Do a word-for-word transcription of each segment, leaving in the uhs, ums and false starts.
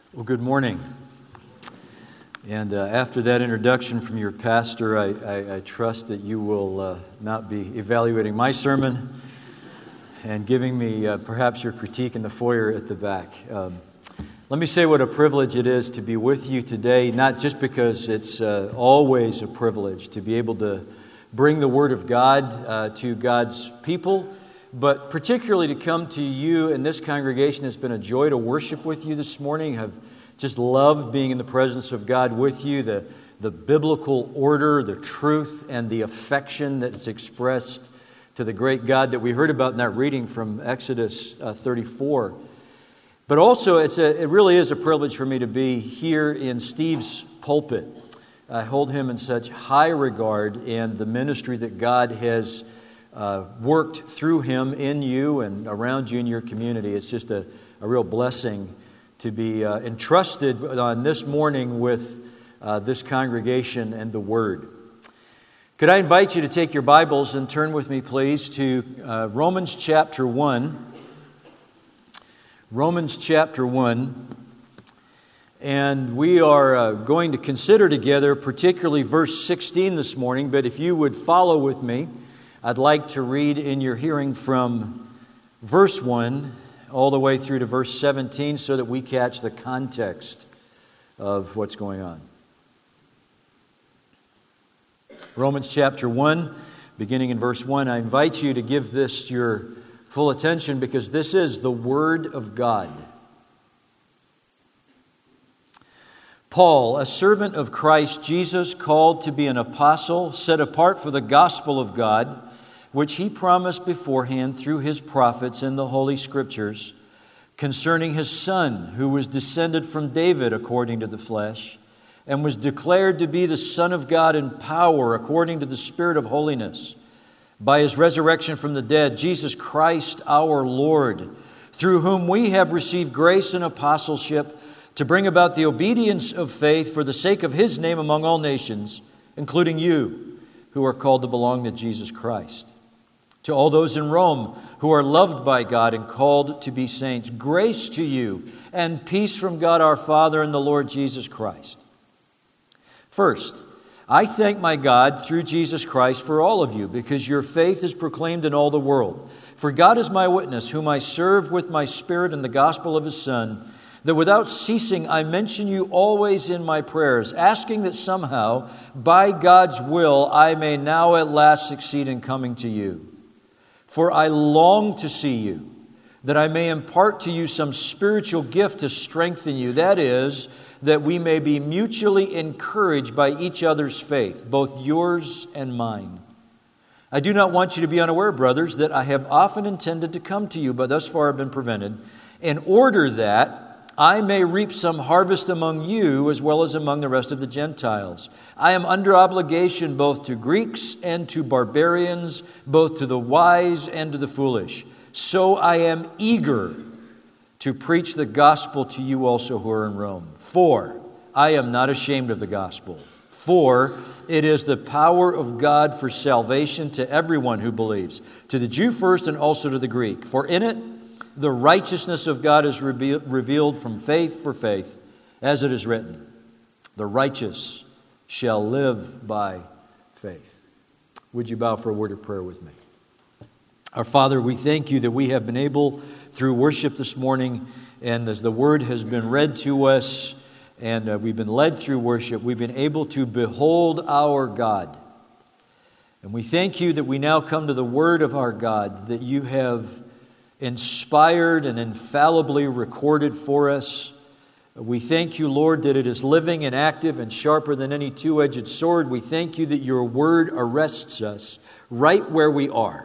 Well, good morning. And uh, after that introduction from your pastor, I, I, I trust that you will uh, not be evaluating my sermon and giving me uh, perhaps your critique in the foyer at the back. Um, let me say what a privilege it is to be with you today, not just because it's uh, always a privilege to be able to bring the Word of God uh, to God's people, but particularly to come to you in this congregation. It's been a joy to worship with you this morning. I've just loved being in the presence of God with you, the, the biblical order, the truth, and the affection that is expressed to the great God that we heard about in that reading from Exodus uh, thirty-four. But also, it's a, it really is a privilege for me to be here in Steve's pulpit. I hold him in such high regard and the ministry that God has Uh, worked through him in you and around you in your community. It's just a, a real blessing to be uh, entrusted on this morning with uh, this congregation and the Word. Could I invite you to take your Bibles and turn with me, please, to uh, Romans chapter one. Romans chapter one. And we are uh, going to consider together particularly verse sixteen this morning, but if you would follow with me, I'd like to read in your hearing from verse one all the way through to verse seventeen so that we catch the context of what's going on. Romans chapter one, beginning in verse one. I invite you to give this your full attention because this is the Word of God. Paul, a servant of Christ Jesus, called to be an apostle, set apart for the gospel of God, which he promised beforehand through his prophets in the Holy Scriptures, concerning his Son, who was descended from David according to the flesh, and was declared to be the Son of God in power according to the Spirit of holiness, by his resurrection from the dead, Jesus Christ our Lord, through whom we have received grace and apostleship to bring about the obedience of faith for the sake of his name among all nations, including you, who are called to belong to Jesus Christ. To all those in Rome who are loved by God and called to be saints, grace to you and peace from God our Father and the Lord Jesus Christ. First, I thank my God through Jesus Christ for all of you, because your faith is proclaimed in all the world. For God is my witness, whom I serve with my spirit in the gospel of his Son, that without ceasing I mention you always in my prayers, asking that somehow, by God's will, I may now at last succeed in coming to you. For I long to see you, that I may impart to you some spiritual gift to strengthen you. That is, that we may be mutually encouraged by each other's faith, both yours and mine. I do not want you to be unaware, brothers, that I have often intended to come to you, but thus far have been prevented, in order that I may reap some harvest among you as well as among the rest of the Gentiles. I am under obligation both to Greeks and to barbarians, both to the wise and to the foolish. So I am eager to preach the gospel to you also who are in Rome. For I am not ashamed of the gospel. For it is the power of God for salvation to everyone who believes, to the Jew first and also to the Greek. For in it the righteousness of God is revealed from faith for faith, as it is written, the righteous shall live by faith. Would you bow for a word of prayer with me? Our Father, we thank you that we have been able, through worship this morning, and as the word has been read to us, and uh, we've been led through worship, we've been able to behold our God. And we thank you that we now come to the word of our God, that you have inspired and infallibly recorded for us. We thank you, Lord, that it is living and active and sharper than any two-edged sword. We thank you that your word arrests us right where we are,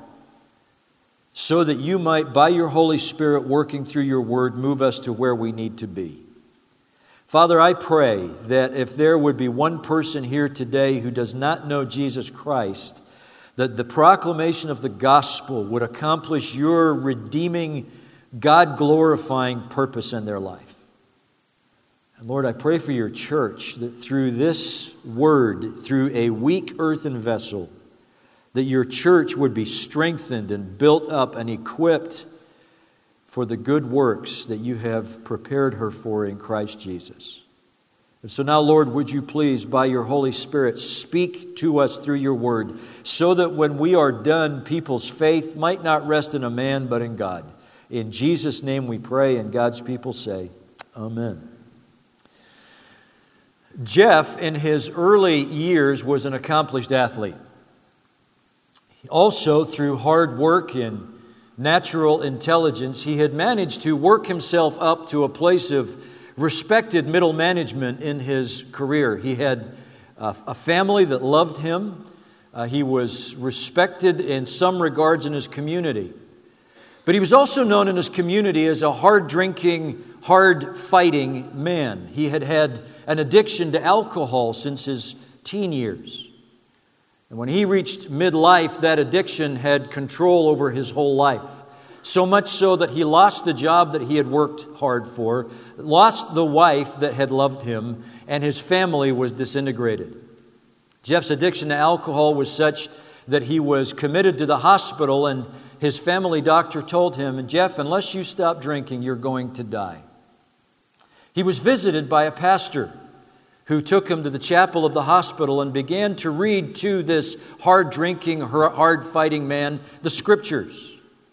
so that you might, by your Holy Spirit working through your word, move us to where we need to be. Father, I pray that if there would be one person here today who does not know Jesus Christ, that the proclamation of the gospel would accomplish your redeeming, God-glorifying purpose in their life. And Lord, I pray for your church that through this word, through a weak earthen vessel, that your church would be strengthened and built up and equipped for the good works that you have prepared her for in Christ Jesus. And so now, Lord, would you please, by your Holy Spirit, speak to us through your word, so that when we are done, people's faith might not rest in a man, but in God. In Jesus' name we pray, and God's people say, Amen. Jeff, in his early years, was an accomplished athlete. Also, through hard work and natural intelligence, he had managed to work himself up to a place of respected middle management in his career. He had a, a family that loved him. Uh, he was respected in some regards in his community. But he was also known in his community as a hard-drinking, hard-fighting man. He had had an addiction to alcohol since his teen years. And when he reached midlife, that addiction had control over his whole life. So much so that he lost the job that he had worked hard for, lost the wife that had loved him, and his family was disintegrated. Jeff's addiction to alcohol was such that he was committed to the hospital, and his family doctor told him, Jeff, unless you stop drinking, you're going to die. He was visited by a pastor who took him to the chapel of the hospital and began to read to this hard-drinking, hard-fighting man the Scriptures.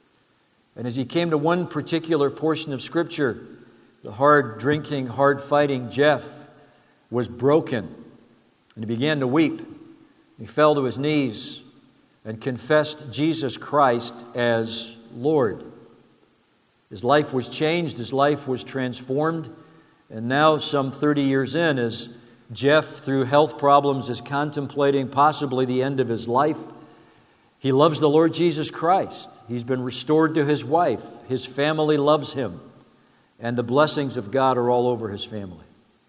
And as he came to one particular portion of Scripture, the hard-drinking, hard-fighting Jeff was broken. And he began to weep. He fell to his knees and confessed Jesus Christ as Lord. His life was changed. His life was transformed. And now, some thirty years in, as Jeff, through health problems, is contemplating possibly the end of his life, he loves the Lord Jesus Christ. He's been restored to his wife. His family loves him. And the blessings of God are all over his family.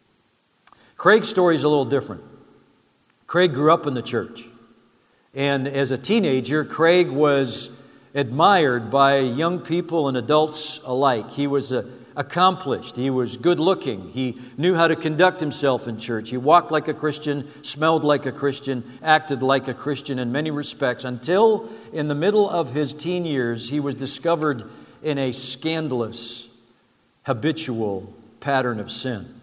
Craig's story is a little different. Craig grew up in the church. And as a teenager, Craig was admired by young people and adults alike. He was a accomplished. He was good looking. He knew how to conduct himself in church. He walked like a Christian, smelled like a Christian, acted like a Christian in many respects, until in the middle of his teen years, he was discovered in a scandalous, habitual pattern of sin.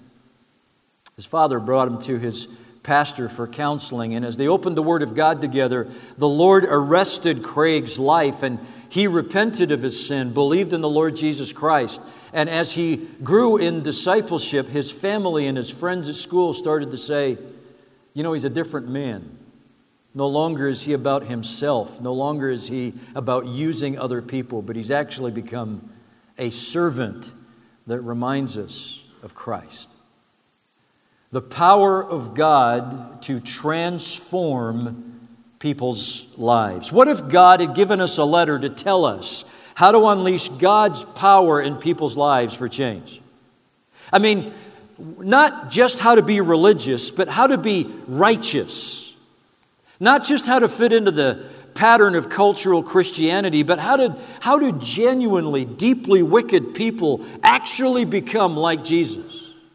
His father brought him to his pastor for counseling, and as they opened the Word of God together, the Lord arrested Craig's life, and he repented of his sin, believed in the Lord Jesus Christ. And as he grew in discipleship, his family and his friends at school started to say, you know, he's a different man. No longer is he about himself. No longer is he about using other people, but he's actually become a servant that reminds us of Christ. The power of God to transform people's lives. What if God had given us a letter to tell us how to unleash God's power in people's lives for change? I mean, not just how to be religious, but how to be righteous. Not just how to fit into the pattern of cultural Christianity, but how to, how to genuinely, deeply wicked people actually become like Jesus.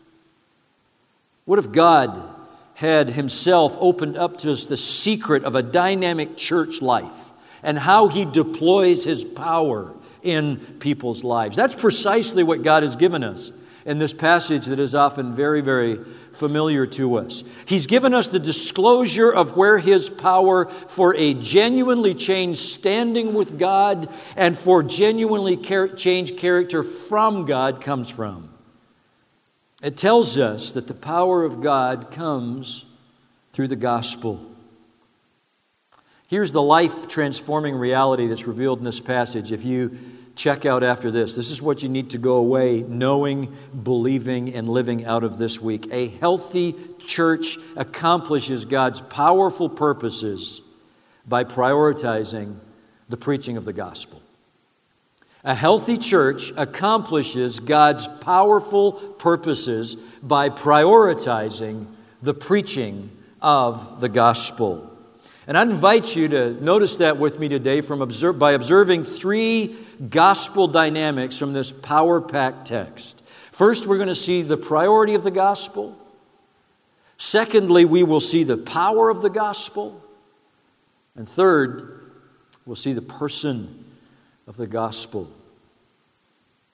What if God had Himself opened up to us the secret of a dynamic church life and how He deploys His power in people's lives? That's precisely what God has given us in this passage that is often very, very familiar to us. He's given us the disclosure of where His power for a genuinely changed standing with God and for genuinely char- changed character from God comes from. It tells us that the power of God comes through the gospel. Here's the life-transforming reality that's revealed in this passage. If you check out after this, this is what you need to go away knowing, believing, and living out of this week. A healthy church accomplishes God's powerful purposes by prioritizing the preaching of the gospel. A healthy church accomplishes God's powerful purposes by prioritizing the preaching of the gospel. And I invite you to notice that with me today from observe, by observing three gospel dynamics from this power-packed text. First, we're going to see the priority of the gospel. Secondly, we will see the power of the gospel. And third, we'll see the person of the gospel.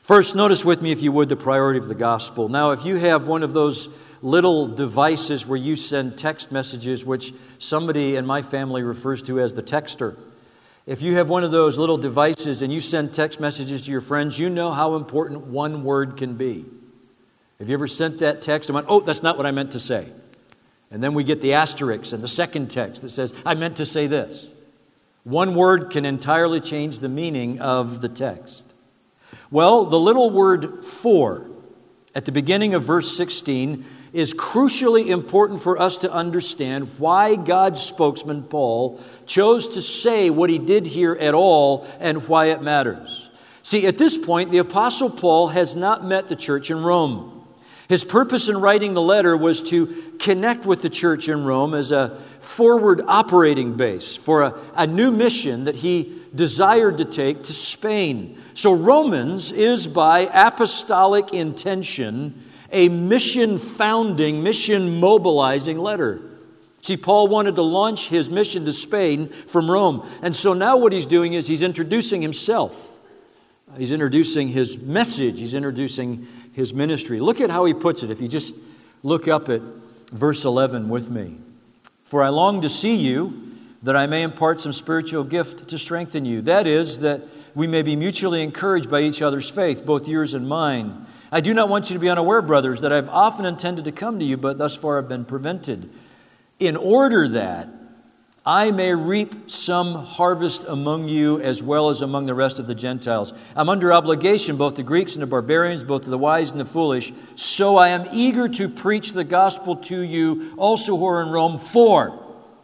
First, notice with me, if you would, the priority of the gospel. Now, if you have one of those little devices where you send text messages, which somebody in my family refers to as the texter, if you have one of those little devices and you send text messages to your friends, you know how important one word can be. Have you ever sent that text and went, oh, that's not what I meant to say? And then we get the asterisk and the second text that says, I meant to say this. One word can entirely change the meaning of the text. Well, the little word for at the beginning of verse sixteen is crucially important for us to understand why God's spokesman, Paul, chose to say what he did here at all and why it matters. See, at this point, the Apostle Paul has not met the church in Rome. His purpose in writing the letter was to connect with the church in Rome as a forward operating base for a, a new mission that he desired to take to Spain. So Romans is by apostolic intention a mission-founding, mission-mobilizing letter. See, Paul wanted to launch his mission to Spain from Rome. And so now what he's doing is he's introducing himself. He's introducing his message. He's introducing his ministry. Look at how he puts it. If you just look up at verse eleven with me. For I long to see you, that I may impart some spiritual gift to strengthen you. That is, that we may be mutually encouraged by each other's faith, both yours and mine. I do not want you to be unaware, brothers, that I've often intended to come to you, but thus far have been prevented, in order that I may reap some harvest among you as well as among the rest of the Gentiles. I'm under obligation both to Greeks and to barbarians, both to the wise and the foolish. So I am eager to preach the gospel to you also who are in Rome, for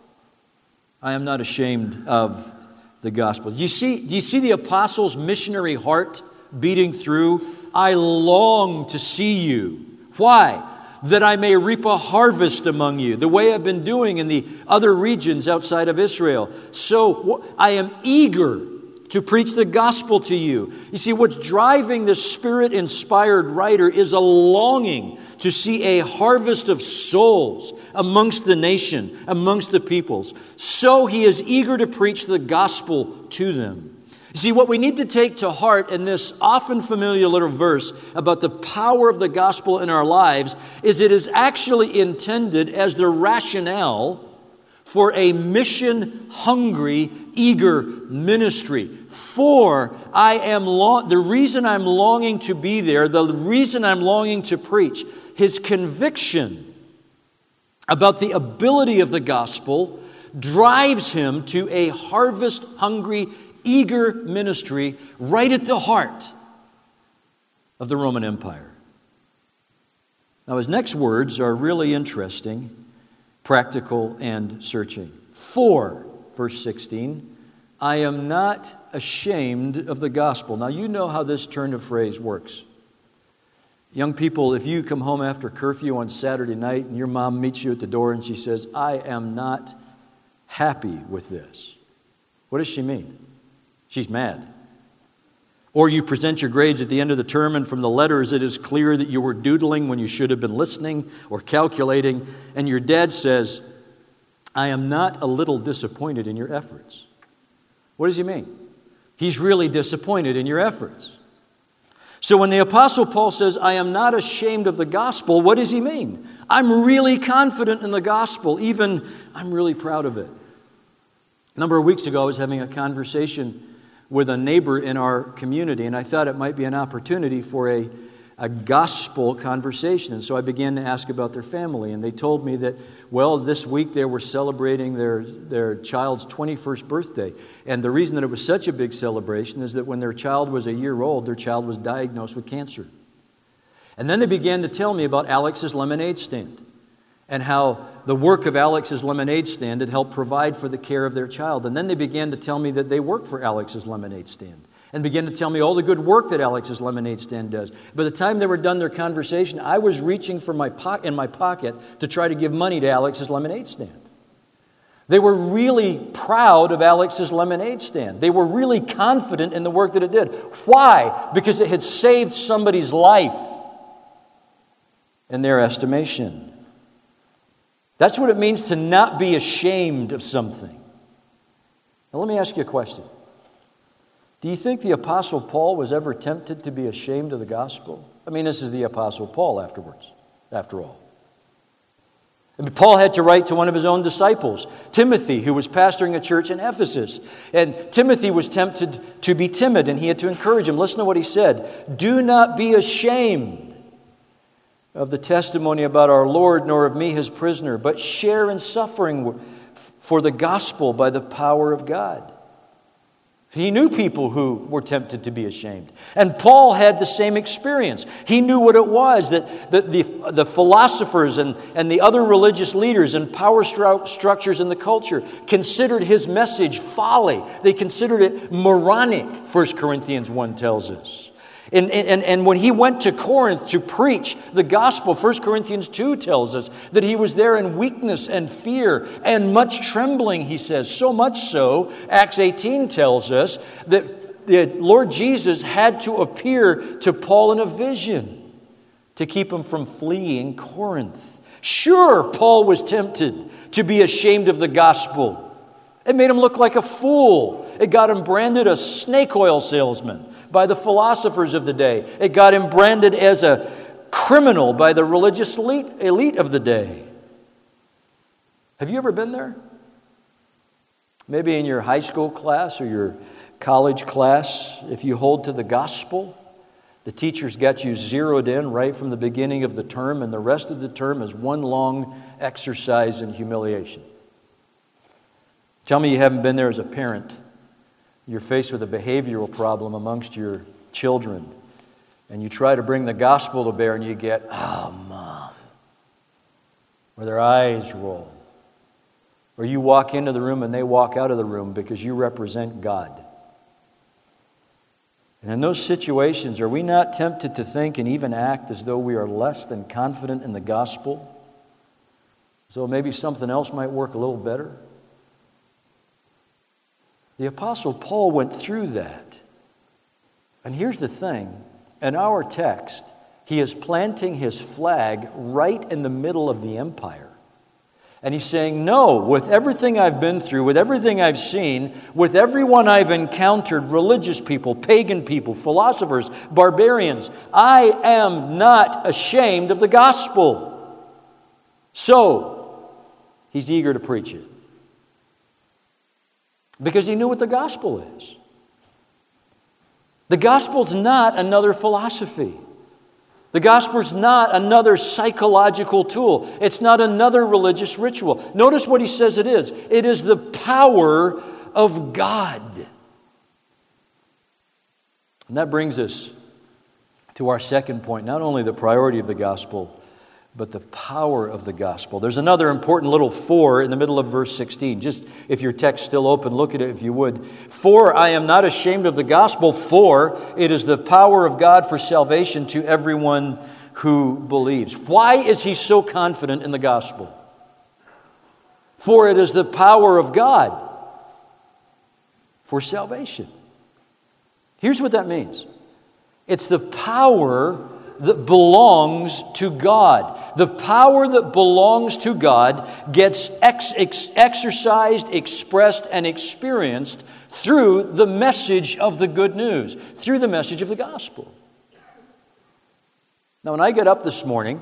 I am not ashamed of the gospel. Do you see, do you see the apostle's missionary heart beating through? I long to see you. Why? That I may reap a harvest among you, the way I've been doing in the other regions outside of Israel. So I am eager to preach the gospel to you. You see, what's driving this Spirit-inspired writer is a longing to see a harvest of souls amongst the nation, amongst the peoples. So he is eager to preach the gospel to them. You see, what we need to take to heart in this often familiar little verse about the power of the gospel in our lives is it is actually intended as the rationale for a mission-hungry, eager ministry. For I am long, the reason I'm longing to be there, the reason I'm longing to preach, his conviction about the ability of the gospel drives him to a harvest-hungry, eager ministry right at the heart of the Roman Empire. Now, his next words are really interesting, practical, and searching. For, verse sixteen, I am not ashamed of the gospel. Now, you know how this turn of phrase works. Young people, if you come home after curfew on Saturday night and your mom meets you at the door and she says, I am not happy with this, what does she mean? She's mad. Or you present your grades at the end of the term, and from the letters it is clear that you were doodling when you should have been listening or calculating, and your dad says, I am not a little disappointed in your efforts. What does he mean? He's really disappointed in your efforts. So when the Apostle Paul says, I am not ashamed of the gospel, what does he mean? I'm really confident in the gospel, even I'm really proud of it. A number of weeks ago, I was having a conversation with a neighbor in our community, and I thought it might be an opportunity for a, a gospel conversation. And so I began to ask about their family, and they told me that, well, this week they were celebrating their, their child's twenty-first birthday. And the reason that it was such a big celebration is that when their child was a year old, their child was diagnosed with cancer. And then they began to tell me about Alex's Lemonade Stand, and how the work of Alex's Lemonade Stand had helped provide for the care of their child. And then they began to tell me that they work for Alex's Lemonade Stand, and began to tell me all the good work that Alex's Lemonade Stand does. By the time they were done their conversation, I was reaching for my po- in my pocket to try to give money to Alex's Lemonade Stand. They were really proud of Alex's Lemonade Stand. They were really confident in the work that it did. Why? Because it had saved somebody's life in their estimation. That's what it means to not be ashamed of something. Now let me ask you a question. Do you think the Apostle Paul was ever tempted to be ashamed of the gospel? I mean, this is the Apostle Paul afterwards, after all. I mean, Paul had to write to one of his own disciples, Timothy, who was pastoring a church in Ephesus. And Timothy was tempted to be timid, and he had to encourage him. Listen to what he said. Do not be ashamed of the testimony about our Lord, nor of me, his prisoner, but share in suffering for the gospel by the power of God. He knew people who were tempted to be ashamed. And Paul had the same experience. He knew what it was that, that the, the philosophers and, and the other religious leaders and power stru- structures in the culture considered his message folly. They considered it moronic, First Corinthians one tells us. And, and, and when he went to Corinth to preach the gospel, First Corinthians two tells us that he was there in weakness and fear and much trembling, he says. So much so, Acts eighteen tells us that the Lord Jesus had to appear to Paul in a vision to keep him from fleeing Corinth. Sure, Paul was tempted to be ashamed of the gospel. It made him look like a fool. It got him branded a snake oil salesman by the philosophers of the day. It got him branded as a criminal by the religious elite, elite of the day. Have you ever been there? Maybe in your high school class or your college class, if you hold to the gospel, the teachers got you zeroed in right from the beginning of the term, and the rest of the term is one long exercise in humiliation. Tell me you haven't been there as a parent. You're faced with a behavioral problem amongst your children, and you try to bring the gospel to bear, and you get, oh, Mom, or their eyes roll. Or you walk into the room and they walk out of the room because you represent God. And in those situations, are we not tempted to think and even act as though we are less than confident in the gospel? So maybe something else might work a little better? The Apostle Paul went through that. And here's the thing. In our text, he is planting his flag right in the middle of the empire. And he's saying, no, with everything I've been through, with everything I've seen, with everyone I've encountered, religious people, pagan people, philosophers, barbarians, I am not ashamed of the gospel. So, he's eager to preach it. Because he knew what the gospel is. The gospel's not another philosophy. The gospel's not another psychological tool. It's not another religious ritual. Notice what he says it is. It is the power of God. And that brings us to our second point. Not only the priority of the gospel, but the power of the gospel. There's another important little for in the middle of verse sixteen. Just if your text still open, look at it if you would. For I am not ashamed of the gospel, for it is the power of God for salvation to everyone who believes. Why is he so confident in the gospel? For it is the power of God for salvation. Here's what that means. It's the power that belongs to God. The power that belongs to God gets ex- ex- exercised, expressed, and experienced through the message of the good news, through the message of the gospel. Now, when I got up this morning,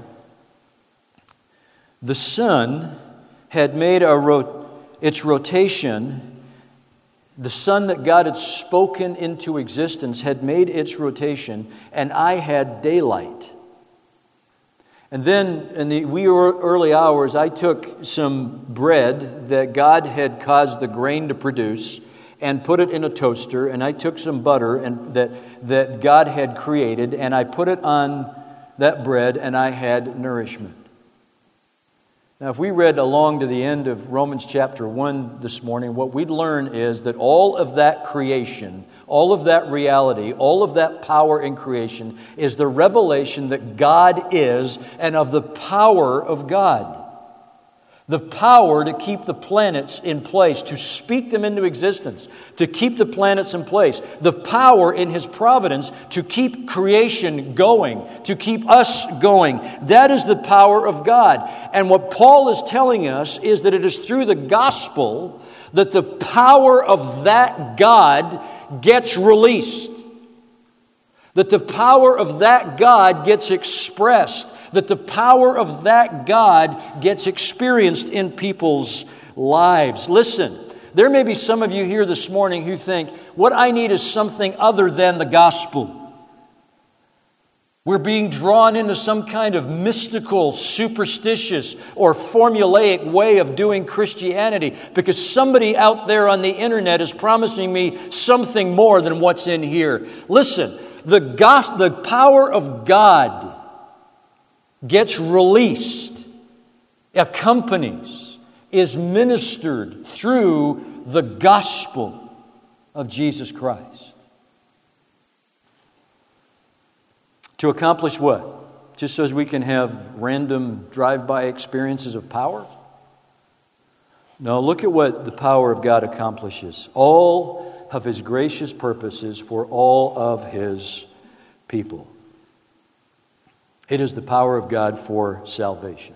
the sun had made a ro- its rotation. The sun that God had spoken into existence had made its rotation, and I had daylight. And then in the wee early hours, I took some bread that God had caused the grain to produce and put it in a toaster, and I took some butter and that, that God had created, and I put it on that bread, and I had nourishment. Now, if we read along to the end of Romans chapter one this morning, what we'd learn is that all of that creation, all of that reality, all of that power in creation is the revelation that God is and of the power of God. The power to keep the planets in place, to speak them into existence, to keep the planets in place. The power in His providence to keep creation going, to keep us going. That is the power of God. And what Paul is telling us is that it is through the gospel that the power of that God gets released. That the power of that God gets expressed. That the power of that God gets experienced in people's lives. Listen, there may be some of you here this morning who think, what I need is something other than the gospel. We're being drawn into some kind of mystical, superstitious, or formulaic way of doing Christianity because somebody out there on the internet is promising me something more than what's in here. Listen, the gos- the power of God gets released, accompanies, is ministered through the gospel of Jesus Christ. To accomplish what? Just so as we can have random drive-by experiences of power? No, look at what the power of God accomplishes. All of His gracious purposes for all of His people. It is the power of God for salvation.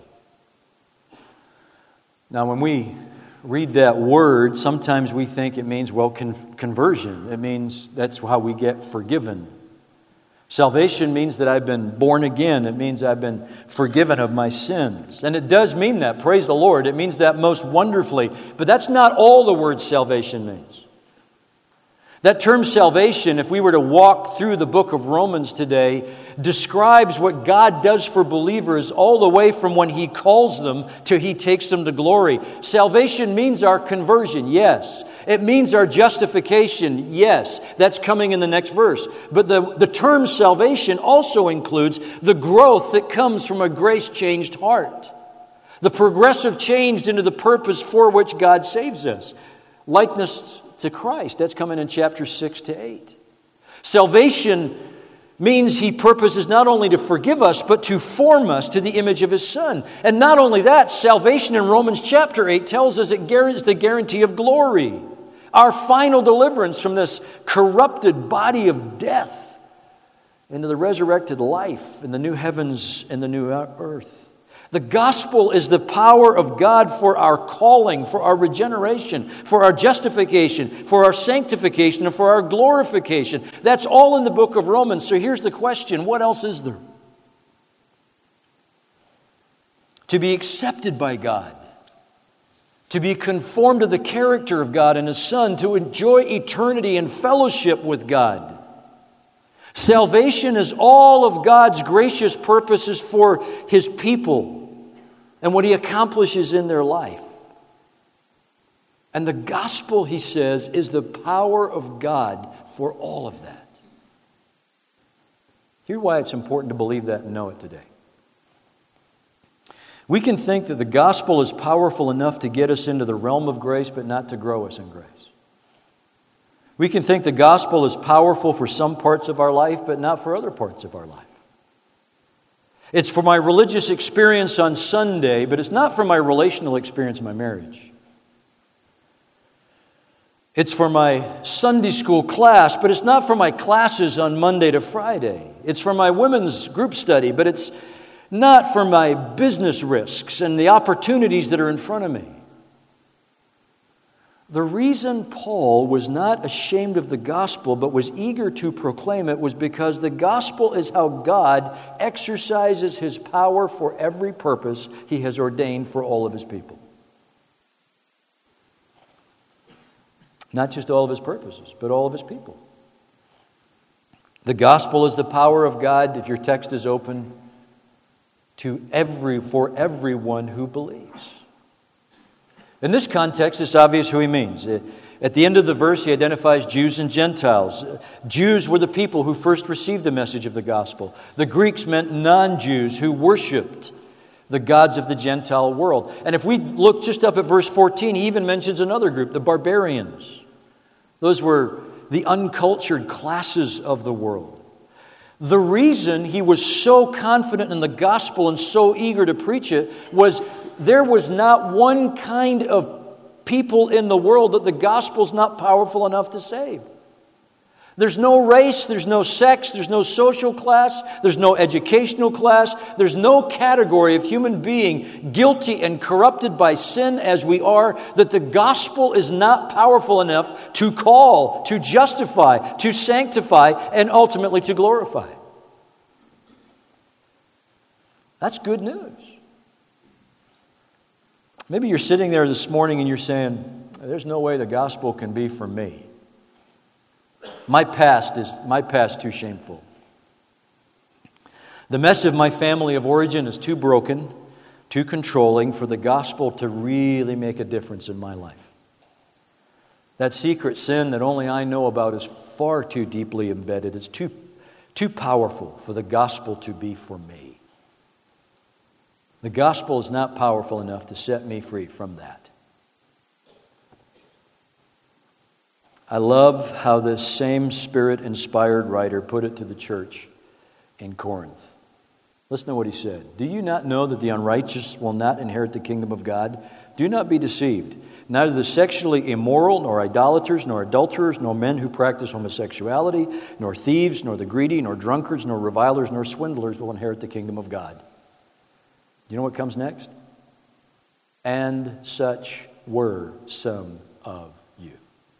Now, when we read that word, sometimes we think it means, well, con- conversion. It means that's how we get forgiven. Salvation means that I've been born again. It means I've been forgiven of my sins. And it does mean that. Praise the Lord. It means that most wonderfully. But that's not all the word salvation means. That term salvation, if we were to walk through the book of Romans today, describes what God does for believers all the way from when He calls them to He takes them to glory. Salvation means our conversion, yes. It means our justification, yes. That's coming in the next verse. But the, the term salvation also includes the growth that comes from a grace-changed heart. The progressive change into the purpose for which God saves us. Likeness to Christ. That's coming in chapter six to eight. Salvation means He purposes not only to forgive us, but to form us to the image of His Son. And not only that, salvation in Romans chapter eight tells us it guarantees the guarantee of glory. Our final deliverance from this corrupted body of death into the resurrected life in the new heavens and the new earth. The gospel is the power of God for our calling, for our regeneration, for our justification, for our sanctification, and for our glorification. That's all in the book of Romans. So here's the question, what else is there? To be accepted by God, to be conformed to the character of God and His Son, to enjoy eternity and fellowship with God. Salvation is all of God's gracious purposes for His people and what He accomplishes in their life. And the gospel, he says, is the power of God for all of that. Here's why it's important to believe that and know it today. We can think that the gospel is powerful enough to get us into the realm of grace, but not to grow us in grace. We can think the gospel is powerful for some parts of our life, but not for other parts of our life. It's for my religious experience on Sunday, but it's not for my relational experience in my marriage. It's for my Sunday school class, but it's not for my classes on Monday to Friday. It's for my women's group study, but it's not for my business risks and the opportunities that are in front of me. The reason Paul was not ashamed of the gospel but was eager to proclaim it was because the gospel is how God exercises His power for every purpose He has ordained for all of His people. Not just all of His purposes, but all of His people. The gospel is the power of God, if your text is open, to every for everyone who believes. In this context, it's obvious who he means. At the end of the verse, he identifies Jews and Gentiles. Jews were the people who first received the message of the gospel. The Greeks meant non-Jews who worshipped the gods of the Gentile world. And if we look just up at verse fourteen, he even mentions another group, the barbarians. Those were the uncultured classes of the world. The reason he was so confident in the gospel and so eager to preach it was there was not one kind of people in the world that the gospel's not powerful enough to save. There's no race, there's no sex, there's no social class, there's no educational class, there's no category of human being guilty and corrupted by sin as we are, that the gospel is not powerful enough to call, to justify, to sanctify, and ultimately to glorify. That's good news. Maybe you're sitting there this morning and you're saying, there's no way the gospel can be for me. My past is my past too shameful. The mess of my family of origin is too broken, too controlling for the gospel to really make a difference in my life. That secret sin that only I know about is far too deeply embedded. It's too, too powerful for the gospel to be for me. The gospel is not powerful enough to set me free from that. I love how this same Spirit-inspired writer put it to the church in Corinth. Listen to what he said. Do you not know that the unrighteous will not inherit the kingdom of God? Do not be deceived. Neither the sexually immoral, nor idolaters, nor adulterers, nor men who practice homosexuality, nor thieves, nor the greedy, nor drunkards, nor revilers, nor swindlers will inherit the kingdom of God. Do you know what comes next? And such were some of you.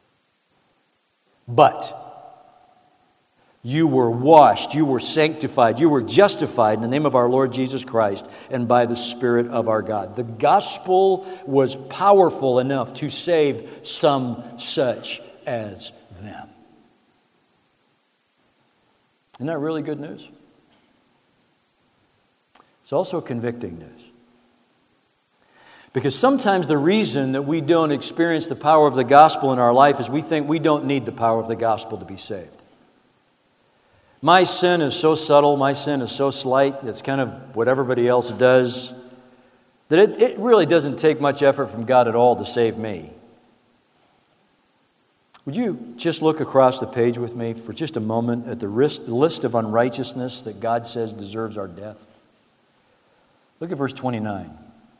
But you were washed, you were sanctified, you were justified in the name of our Lord Jesus Christ and by the Spirit of our God. The gospel was powerful enough to save some such as them. Isn't that really good news? It's also convicting news. Because sometimes the reason that we don't experience the power of the gospel in our life is we think we don't need the power of the gospel to be saved. My sin is so subtle, my sin is so slight, it's kind of what everybody else does, that it, it really doesn't take much effort from God at all to save me. Would you just look across the page with me for just a moment at the list of unrighteousness that God says deserves our death? Look at verse twenty-nine.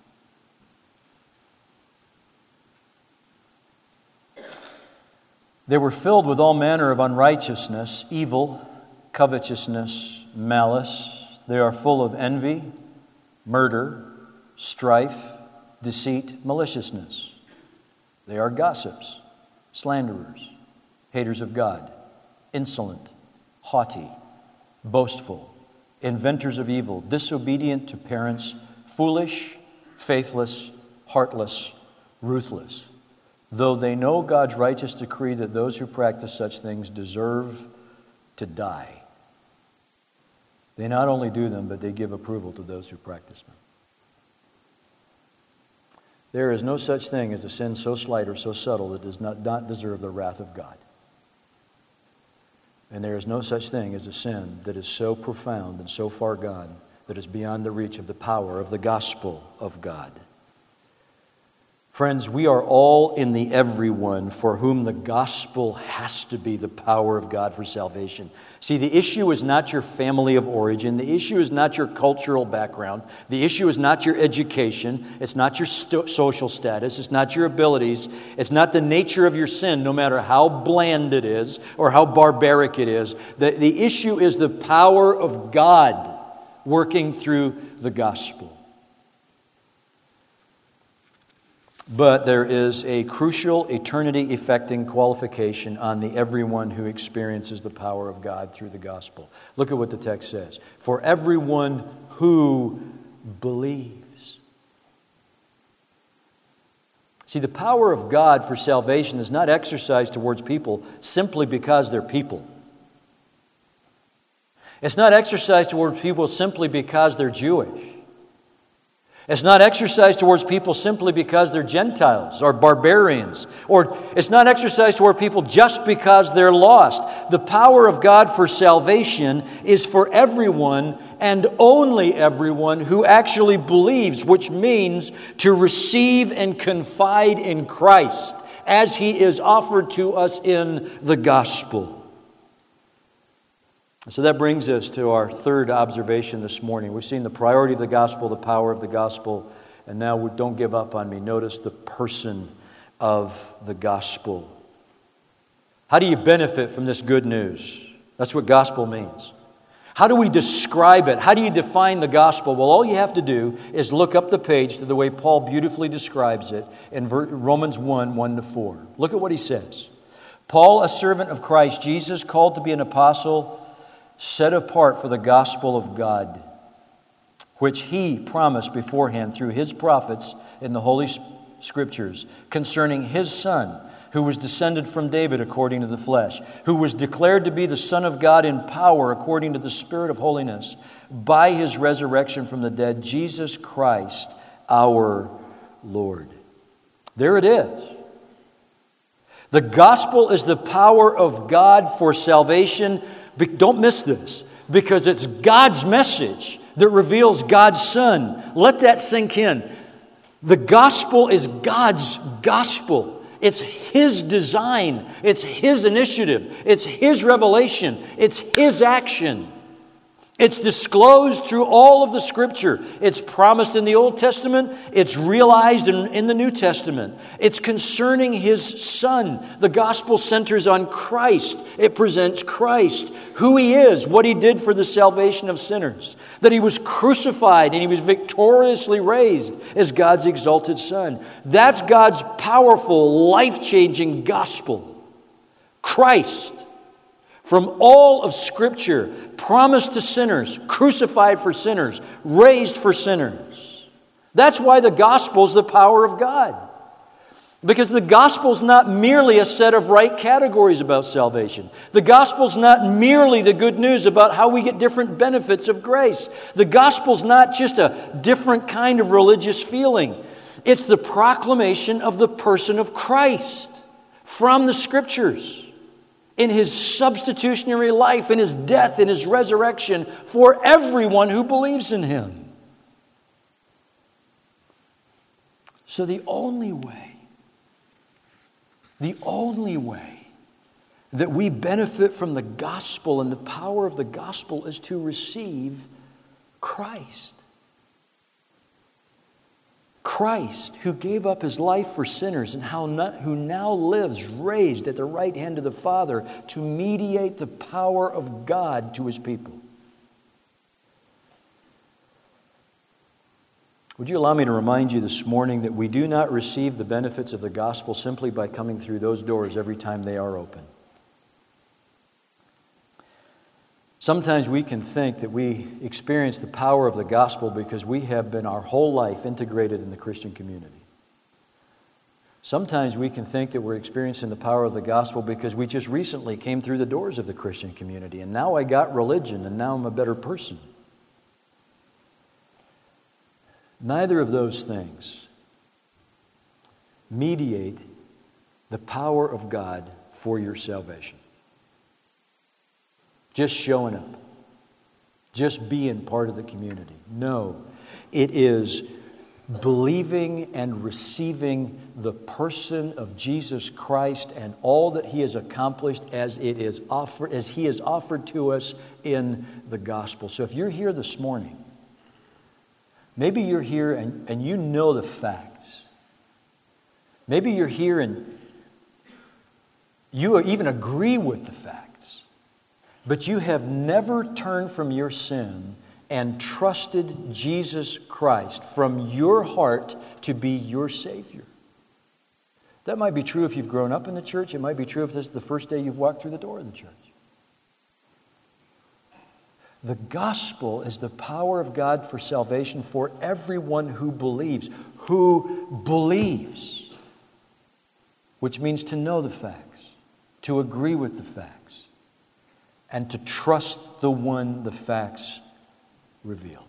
They were filled with all manner of unrighteousness, evil, covetousness, malice. They are full of envy, murder, strife, deceit, maliciousness. They are gossips, slanderers, haters of God, insolent, haughty, boastful, inventors of evil, disobedient to parents, foolish, faithless, heartless, ruthless. Though they know God's righteous decree that those who practice such things deserve to die, they not only do them, but they give approval to those who practice them. There is no such thing as a sin so slight or so subtle that does not, not deserve the wrath of God. And there is no such thing as a sin that is so profound and so far gone that is beyond the reach of the power of the gospel of God. Friends, we are all in the everyone for whom the gospel has to be the power of God for salvation. See, the issue is not your family of origin. The issue is not your cultural background. The issue is not your education. It's not your st- social status. It's not your abilities. It's not the nature of your sin, no matter how bland it is or how barbaric it is. The, the issue is the power of God working through the gospel. But there is a crucial, eternity-affecting qualification on the everyone who experiences the power of God through the gospel. Look at what the text says. For everyone who believes. See, the power of God for salvation is not exercised towards people simply because they're people. It's not exercised towards people simply because they're Jewish. It's not exercised towards people simply because they're Gentiles or barbarians. Or it's not exercised toward people just because they're lost. The power of God for salvation is for everyone and only everyone who actually believes, which means to receive and confide in Christ as He is offered to us in the gospel. So that brings us to our third observation this morning. We've seen the priority of the gospel, the power of the gospel, and now we don't give up on me. Notice the person of the gospel. How do you benefit from this good news? That's what gospel means. How do we describe it? How do you define the gospel? Well, all you have to do is look up the page to the way Paul beautifully describes it in Romans one, one to four. Look at what he says. Paul, a servant of Christ Jesus, called to be an apostle, set apart for the gospel of God, which he promised beforehand through his prophets in the Holy Scriptures, concerning his Son, who was descended from David according to the flesh, who was declared to be the Son of God in power according to the Spirit of holiness, by his resurrection from the dead, Jesus Christ our Lord. There it is. The gospel is the power of God for salvation. Don't miss this, because it's God's message that reveals God's Son. Let that sink in. The gospel is God's gospel. It's His design. It's His initiative. It's His revelation. It's His action. It's disclosed through all of the Scripture. It's promised in the Old Testament. It's realized in, in the New Testament. It's concerning His Son. The gospel centers on Christ. It presents Christ, who He is, what He did for the salvation of sinners, that He was crucified and He was victoriously raised as God's exalted Son. That's God's powerful, life-changing gospel. Christ, from all of Scripture, promised to sinners, crucified for sinners, raised for sinners. That's why the gospel is the power of God. Because the gospel is not merely a set of right categories about salvation. The gospel is not merely the good news about how we get different benefits of grace. The gospel is not just a different kind of religious feeling. It's the proclamation of the person of Christ from the Scriptures, in His substitutionary life, in His death, in His resurrection, for everyone who believes in Him. So the only way, the only way that we benefit from the gospel and the power of the gospel is to receive Christ. Christ, who gave up His life for sinners and how not, who now lives raised at the right hand of the Father to mediate the power of God to His people. Would you allow me to remind you this morning that we do not receive the benefits of the gospel simply by coming through those doors every time they are open. Sometimes we can think that we experience the power of the gospel because we have been our whole life integrated in the Christian community. Sometimes we can think that we're experiencing the power of the gospel because we just recently came through the doors of the Christian community and now I got religion and now I'm a better person. Neither of those things mediate the power of God for your salvation. Just showing up. Just being part of the community. No. It is believing and receiving the person of Jesus Christ and all that He has accomplished as it is offered, as He has offered to us in the gospel. So if you're here this morning, maybe you're here and, and you know the facts. Maybe you're here and you even agree with the facts. But you have never turned from your sin and trusted Jesus Christ from your heart to be your Savior. That might be true if you've grown up in the church. It might be true if this is the first day you've walked through the door of the church. The gospel is the power of God for salvation for everyone who believes. Who believes. Which means to know the facts. To agree with the facts. And to trust the one the facts reveal.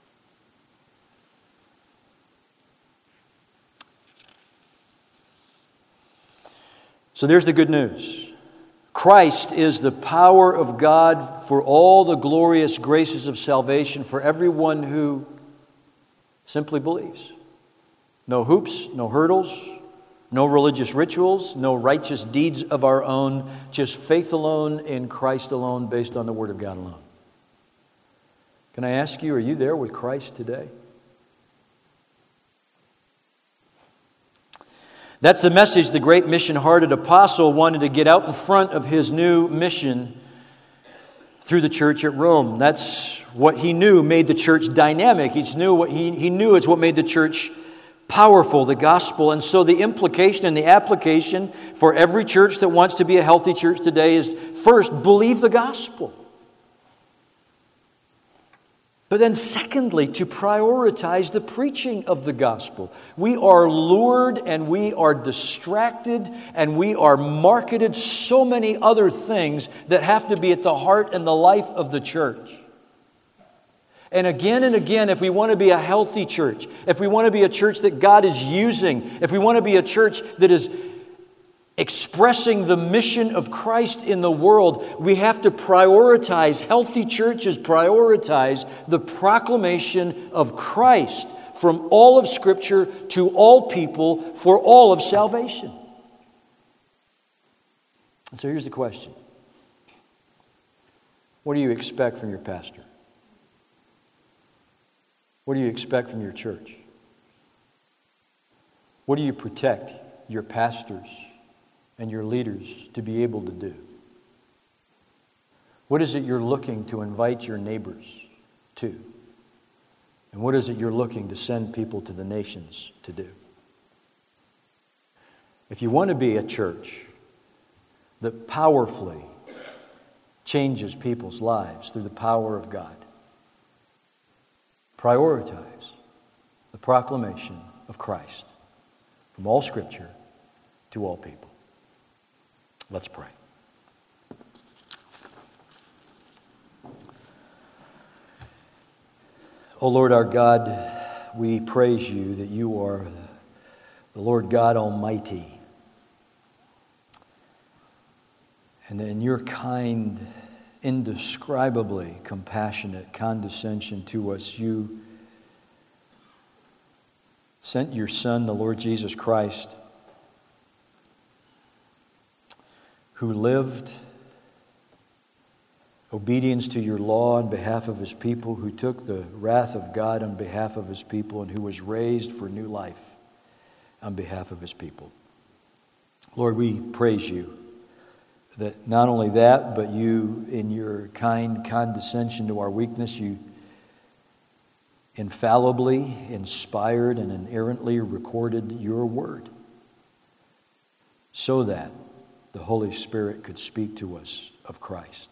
So there's the good news. Christ is the power of God for all the glorious graces of salvation for everyone who simply believes. No hoops, no hurdles, no religious rituals, no righteous deeds of our own, just faith alone in Christ alone based on the Word of God alone. Can I ask you, are you there with Christ today? That's the message the great mission-hearted apostle wanted to get out in front of his new mission through the church at Rome. That's what he knew made the church dynamic. He knew what he, he knew it's what made the church powerful, the gospel. And so the implication and the application for every church that wants to be a healthy church today is, first, believe the gospel. But then secondly, to prioritize the preaching of the gospel. We are lured and we are distracted and we are marketed so many other things that have to be at the heart and the life of the church. And again and again, if we want to be a healthy church, if we want to be a church that God is using, if we want to be a church that is expressing the mission of Christ in the world, we have to prioritize, healthy churches prioritize the proclamation of Christ from all of Scripture to all people for all of salvation. And so here's the question. What do you expect from your pastor? What do you expect from your church? What do you protect your pastors and your leaders to be able to do? What is it you're looking to invite your neighbors to? And what is it you're looking to send people to the nations to do? If you want to be a church that powerfully changes people's lives through the power of God, prioritize the proclamation of Christ from all Scripture to all people. Let's pray. O Lord our God, we praise you that you are the Lord God Almighty. And in your kind, indescribably compassionate condescension to us, you sent your Son, the Lord Jesus Christ, who lived obedience to your law on behalf of his people, who took the wrath of God on behalf of his people, and who was raised for new life on behalf of his people. Lord, we praise you that not only that, but you, in your kind condescension to our weakness, you infallibly inspired and inerrantly recorded your word so that the Holy Spirit could speak to us of Christ.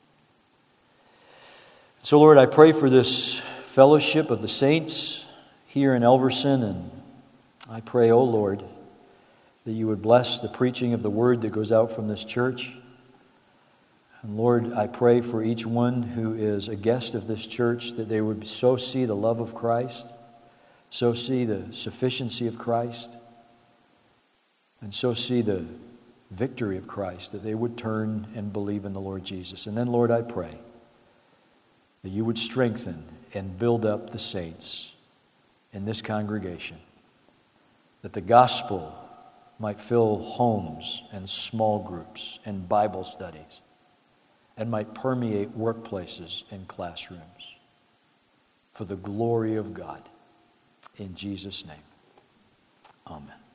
So, Lord, I pray for this fellowship of the saints here in Elverson, and I pray, oh Lord, that you would bless the preaching of the word that goes out from this church. And Lord, I pray for each one who is a guest of this church that they would so see the love of Christ, so see the sufficiency of Christ, and so see the victory of Christ, that they would turn and believe in the Lord Jesus. And then, Lord, I pray that you would strengthen and build up the saints in this congregation, that the gospel might fill homes and small groups and Bible studies, and might permeate workplaces and classrooms for the glory of God. In Jesus' name, amen.